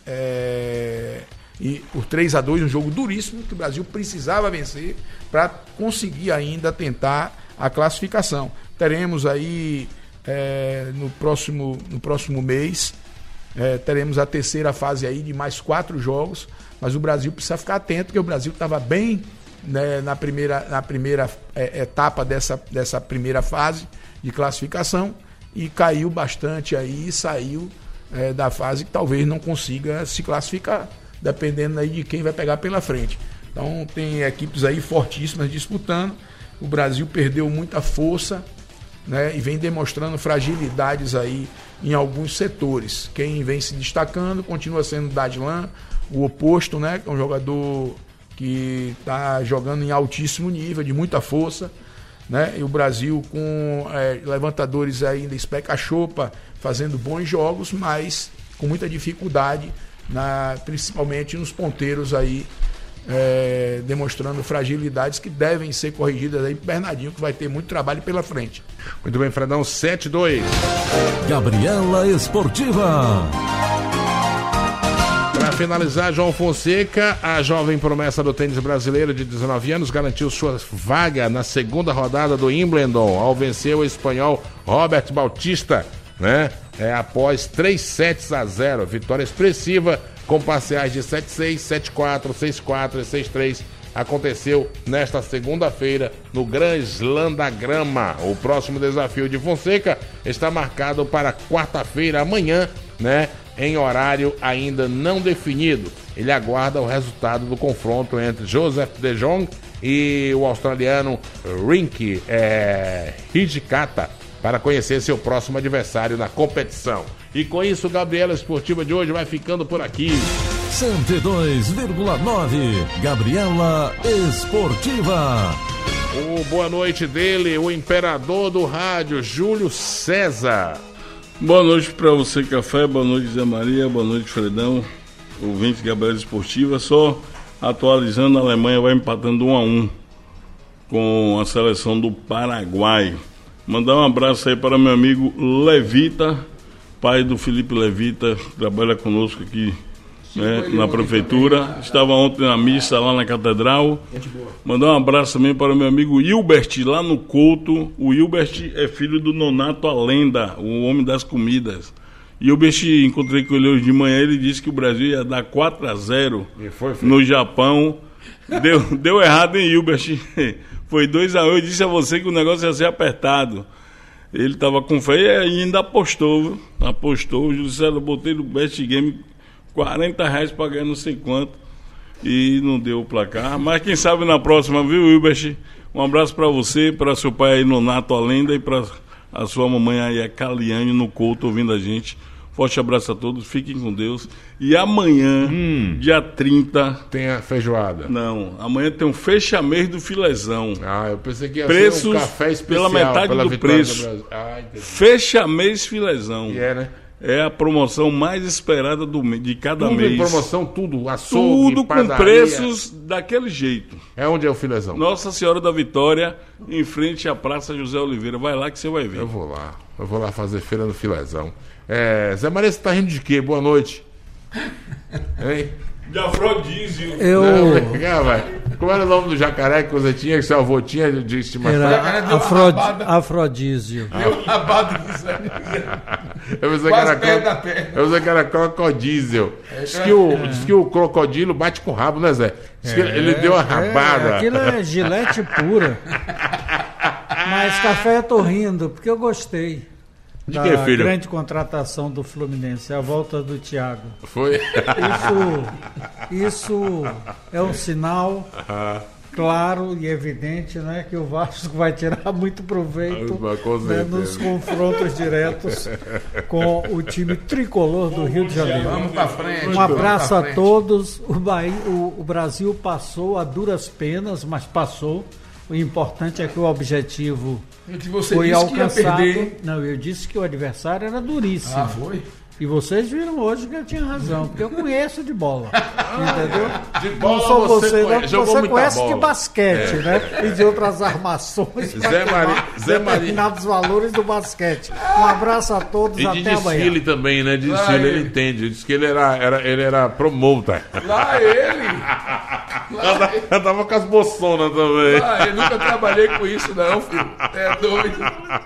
é, e por três a dois, um jogo duríssimo que o Brasil precisava vencer para conseguir ainda tentar a classificação. Teremos aí é, no, próximo, no próximo mês, é, teremos a terceira fase aí de mais quatro jogos, mas o Brasil precisa ficar atento, porque o Brasil estava bem, né, na primeira, na primeira é, etapa dessa, dessa primeira fase de classificação e caiu bastante aí e saiu é, da fase que talvez não consiga se classificar, dependendo aí de quem vai pegar pela frente. Então tem equipes aí fortíssimas disputando. O Brasil perdeu muita força, né, e vem demonstrando fragilidades aí em alguns setores. Quem vem se destacando continua sendo o Dadlan, o oposto, né, que é um jogador que está jogando em altíssimo nível, de muita força, né, e o Brasil com é, levantadores ainda Specachopa fazendo bons jogos, mas com muita dificuldade, na, principalmente nos ponteiros aí, É, demonstrando fragilidades que devem ser corrigidas aí pro Bernardinho, que vai ter muito trabalho pela frente. Muito bem, Fredão, sete a dois. Gabriela Esportiva. Para finalizar, João Fonseca, a jovem promessa do tênis brasileiro de dezenove anos, garantiu sua vaga na segunda rodada do Wimbledon ao vencer o espanhol Robert Bautista, né? É, após três sets a zero, vitória expressiva com parciais de sete a seis, sete a quatro, seis a quatro e seis a três. Aconteceu nesta segunda-feira no Grand Slam da Grama. O próximo desafio de Fonseca está marcado para quarta-feira, amanhã, né? Em horário ainda não definido. Ele aguarda o resultado do confronto entre Joseph De Jong e o australiano Rinky é, Hijikata para conhecer seu próximo adversário na competição. E com isso, Gabriela Esportiva de hoje vai ficando por aqui. cento e dois vírgula nove Gabriela Esportiva. O boa noite dele, o imperador do rádio, Júlio César. Boa noite para você, Café. Boa noite, Zé Maria. Boa noite, Fredão. Ouvinte Gabriela Esportiva. Só atualizando, a Alemanha vai empatando um a um com a seleção do Paraguai. Mandar um abraço aí para meu amigo Levita, pai do Felipe Levita, que trabalha conosco aqui, né, na prefeitura. Também, estava ontem na missa lá na catedral. Mandar um abraço também para o meu amigo Hilbert, lá no Couto. O Hilbert é filho do Nonato Alenda, o homem das comidas. E o Hilbert, encontrei com ele hoje de manhã, ele disse que o Brasil ia dar quatro a zero foi, no Japão. Deu, deu errado, hein, Hilbert? Foi dois a um. Eu disse a você que o negócio ia ser apertado. Ele estava com fé e ainda apostou, viu? Apostou. O Júlio César, botei no Best Game quarenta reais para ganhar não sei quanto. E não deu o placar. Mas quem sabe na próxima, viu, Hilbert? Um abraço para você, para seu pai aí, Nonato Alenda, e para a sua mamãe aí, a Caliane, no Couto, ouvindo a gente. Forte abraço a todos, fiquem com Deus. E amanhã, hum, dia trinta... Tem a feijoada. Não, amanhã tem um fecha-mês do filezão. Ah, eu pensei que ia Preços ser um café especial pela metade pela do preço. Do ah, fecha-mês filezão. E é, né? É a promoção mais esperada do, de cada tudo mês. Tudo em promoção, tudo. Açougue, tudo com padaria. Preços daquele jeito. É onde é o filezão? Nossa Senhora da Vitória, em frente à Praça José Oliveira. Vai lá que você vai ver. Eu vou lá. Eu vou lá fazer feira no filezão. É, Zé Maria, você tá rindo de quê? Boa noite. Hein? De afrodísio. Eu... Não, cá, vai. Como era o nome do jacaré que você tinha, que seu avô tinha de estimação? Era afrod... afrodísio. Deu rabado disso aí. Eu pensei que era, cro... eu pensei que era crocodísel. Diz que, o... É. Diz que o crocodilo bate com o rabo, né, Zé? Diz que é, ele deu uma rabada. É, aquilo é gilete pura. Mas café eu tô rindo, porque eu gostei. De da que, filho? Grande contratação do Fluminense, a volta do Thiago. Foi? Isso, isso é um sinal claro e evidente, né, que o Vasco vai tirar muito proveito, né, nos confrontos diretos com o time tricolor do Rio de Janeiro. Vamos para frente. Um abraço a todos. O, Bahia, o, o Brasil passou a duras penas, mas passou. O importante é que o objetivo você foi disse alcançado. Que ia perder. Não, eu disse que o adversário era duríssimo. Ah, foi? E vocês viram hoje que eu tinha razão, porque eu conheço de bola. Entendeu? De bola não sou você, você, conhece, não, você conhece bola. de basquete, é. né? E de outras armações Zé Maria, Zé determinados Maria. valores do basquete. Um abraço a todos, e até de amanhã. E de desfile também, né? De desfile ele entende. Diz que ele era, era, ele era promoter. Lá ele! Lá eu, eu tava com as boçonas também. Lá, eu nunca trabalhei com isso não, filho. É doido.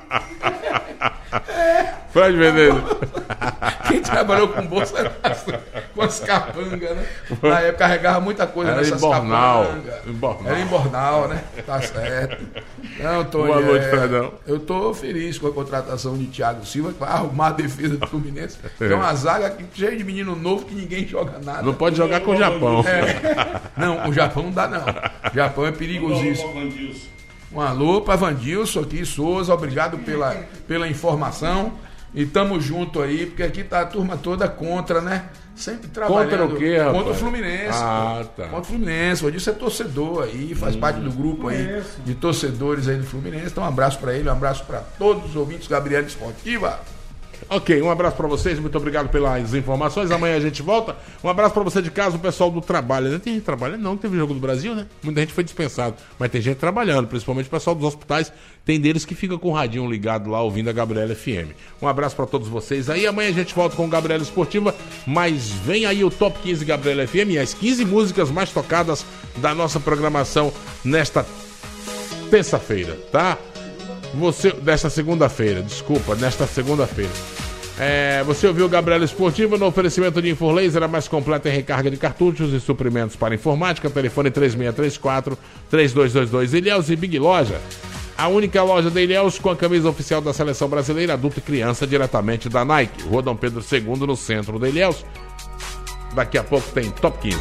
Fred Menezes. Quem trabalhou com bolsa era com as capangas, né? Na época carregava muita coisa era nessas Bornal, capangas. Em Bornal. Era em Bornal, né? Tá certo. Não, Tony, boa noite, é, Fredão. Eu tô feliz com a contratação de Thiago Silva, que vai arrumar a defesa do Fluminense. É. Tem uma zaga aqui cheia de menino novo que ninguém joga nada. Não pode jogar com o Japão. É. Não, o Japão não dá não. O Japão é perigosíssimo. Um alô para Vandilson aqui, Souza, obrigado pela, pela informação. E tamo junto aí, porque aqui tá a turma toda contra, né? Sempre trabalhando. Contra o quê, rapaz? Contra o Fluminense. Ah, tá. Contra o Fluminense. O Adilson é torcedor aí, faz hum, parte do grupo aí de torcedores aí do Fluminense. Então um abraço para ele, um abraço para todos os ouvintes Gabriela Esportiva. Ok, um abraço para vocês, muito obrigado pelas informações. Amanhã a gente volta. Um abraço para você de casa, o pessoal do trabalho. Não tem gente trabalhando, não, teve jogo do Brasil, né? Muita gente foi dispensado, mas tem gente trabalhando, principalmente o pessoal dos hospitais. Tem deles que fica com o radinho ligado lá ouvindo a Gabriela F M. Um abraço para todos vocês aí. Amanhã a gente volta com o Gabriela Esportiva, mas vem aí o Top quinze Gabriela F M e as quinze músicas mais tocadas da nossa programação nesta terça-feira, tá? Você, desta segunda-feira, desculpa, nesta segunda-feira. É, você ouviu o Gabriela Esportiva no oferecimento de Inforlaser, a mais completa em recarga de cartuchos e suprimentos para informática. Telefone três seis três quatro, três dois dois dois. Ilhéus e Big Loja, a única loja da Ilhéus com a camisa oficial da Seleção Brasileira Adulta e Criança diretamente da Nike. Rua Dom Pedro segundo, no centro da Ilhéus. Daqui a pouco tem Top quinze.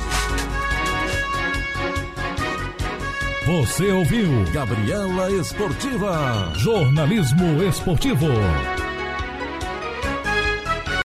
Você ouviu Gabriela Esportiva, jornalismo esportivo.